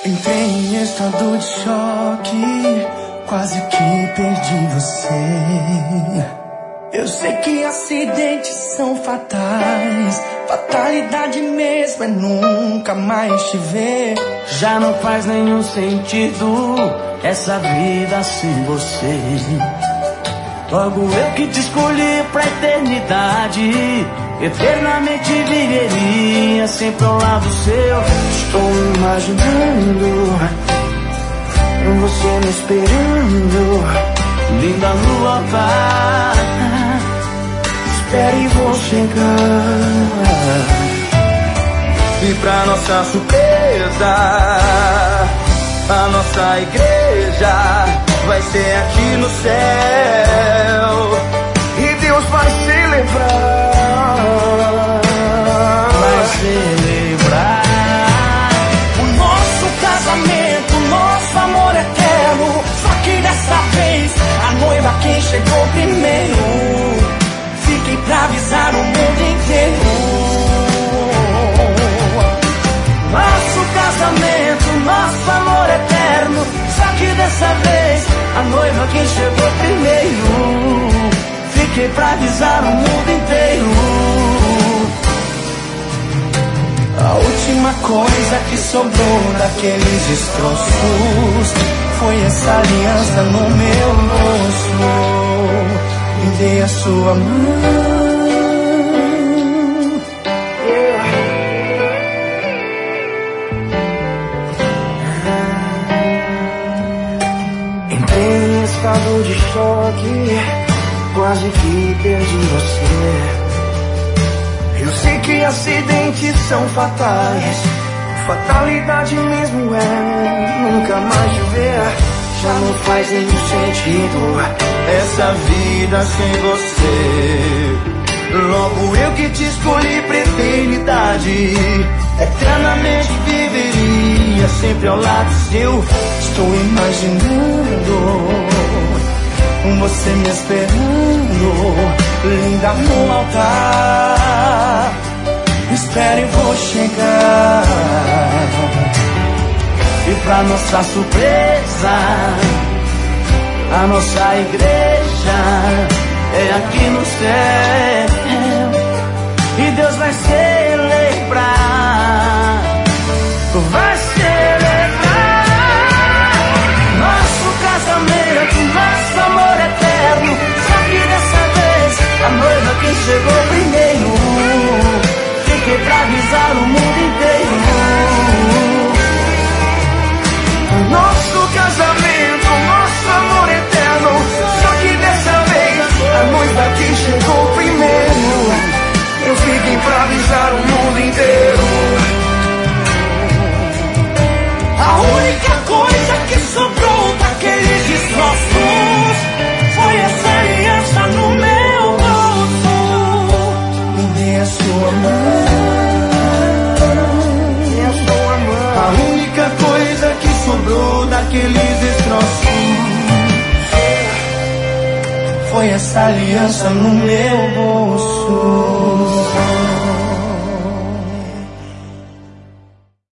Entrei em estado de choque, quase que perdi você. Eu sei que acidentes são fatais, fatalidade mesmo é nunca mais te ver. Já não faz nenhum sentido essa vida sem você. Logo eu que te escolhi pra eternidade, eternamente viveria sempre ao lado seu. Estou imaginando você me esperando, linda no altar. Espere e vou chegar. E pra nossa surpresa, a nossa igreja vai ser aqui no céu. E Deus vai celebrar, vai celebrar o nosso casamento, nosso amor eterno. Só que dessa vez a noiva quem chegou primeiro. Fiquem pra avisar o mundo inteiro. Nosso casamento, nosso amor eterno. Só que dessa vez a noiva quem chegou primeiro. Fiquei pra avisar o mundo inteiro. A última coisa que sobrou daqueles destroços foi essa aliança no meu rosto. Me dê a sua mão. Entrei em estado de choque, quase que perdi você. Eu sei que acidentes são fatais, fatalidade mesmo é nunca mais te ver. Já não faz nenhum sentido essa vida sem você. Logo eu que te escolhi pra eternidade, eternamente viveria sempre ao lado seu. Estou imaginando você me esperando, linda no altar. Espere e vou chegar. E pra nossa surpresa, a nossa igreja é aqui no céu. E Deus vai celebrar, vai celebrar nosso casamento, nosso amor eterno. Só que dessa vez a noiva quem chegou primeiro. Fiquei pra avisar o mundo inteiro. Nosso casamento, nosso amor eterno. Só que dessa vez a noiva que chegou primeiro. Eu fiquei pra avisar o mundo inteiro. A única coisa que sobrou daqueles destroços foi essa aliança no meu bolso. Me dê a sua mão. A única coisa que sobrou daqueles destroços foi essa aliança no meu bolso.